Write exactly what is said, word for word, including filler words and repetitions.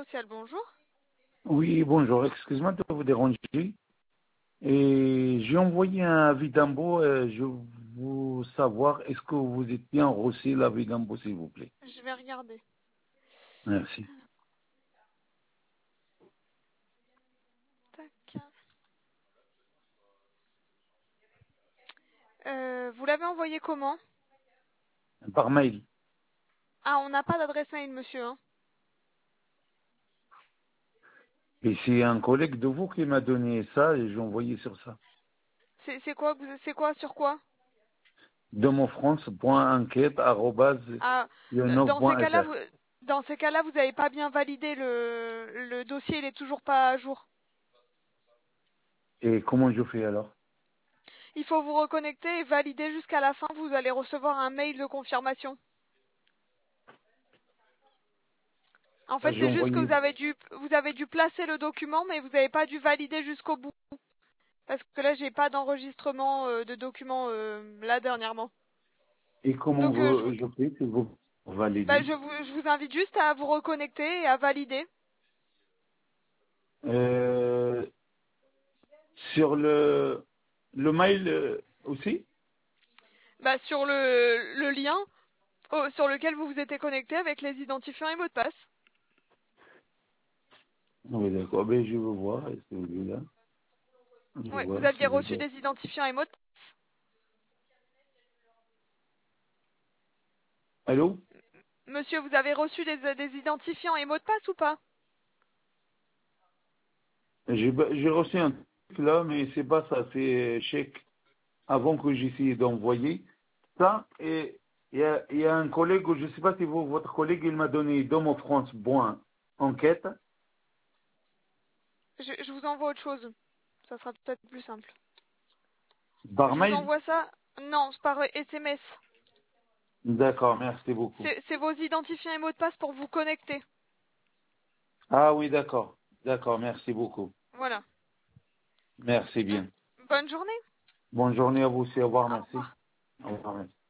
social, bonjour. Oui, bonjour, excusez-moi de vous déranger. Et j'ai envoyé un avis d'impôt. euh, Je veux savoir, est-ce que vous êtes bien reçu l'avis d'impôt, s'il vous plaît? Je vais regarder. Merci. Tac. Euh, vous l'avez envoyé comment? Par mail. Ah, on n'a pas d'adresse mail, monsieur. Hein. Et c'est un collègue de vous qui m'a donné ça et j'ai envoyé sur ça. C'est c'est quoi, vous- c'est quoi, sur quoi? Demofrance.enquête arobase Ah, ionov dans ces point cas-là, fr. vous, dans ces cas-là, vous n'avez pas bien validé le, le dossier, il est toujours pas à jour. Et comment je fais alors? Il faut vous reconnecter et valider jusqu'à la fin. Vous allez recevoir un mail de confirmation. En Ah, fait, j'ai c'est juste que envoyé. vous avez dû, vous avez dû placer le document, mais vous n'avez pas dû valider jusqu'au bout. Parce que là, j'ai pas d'enregistrement euh, de documents euh, là dernièrement. Et comment Donc, euh, je, vous, je fais si vous bah, validez? je, vous, je vous invite juste à vous reconnecter et à valider. Euh, sur le, le mail euh, aussi? Bah, sur le, le lien oh, sur lequel vous vous étiez connecté avec les identifiants et mots de passe. Oui, d'accord. Ben, je veux voir celui-là. Je veux Ouais, voir vous aviez reçu celui-là. des identifiants et mots de passe. Allô? Monsieur, vous avez reçu des, des identifiants et mots de passe ou pas? J'ai j'ai reçu un truc là, mais c'est pas ça. C'est chèque avant que j'essaye d'envoyer ça. Et il y a, il y a un collègue, je sais pas si vous, votre collègue, il m'a donné domofrance point enquête. je, je vous envoie autre chose. Ça sera peut-être plus simple. Par Je vous mail? envoie ça. Non, c'est par S M S. D'accord, merci beaucoup. C'est c'est vos identifiants et mots de passe pour vous connecter. Ah oui, d'accord. D'accord, merci beaucoup. Voilà. Merci bien. Bonne journée. Bonne journée à vous aussi. Au revoir, Au revoir. merci. Au revoir, merci.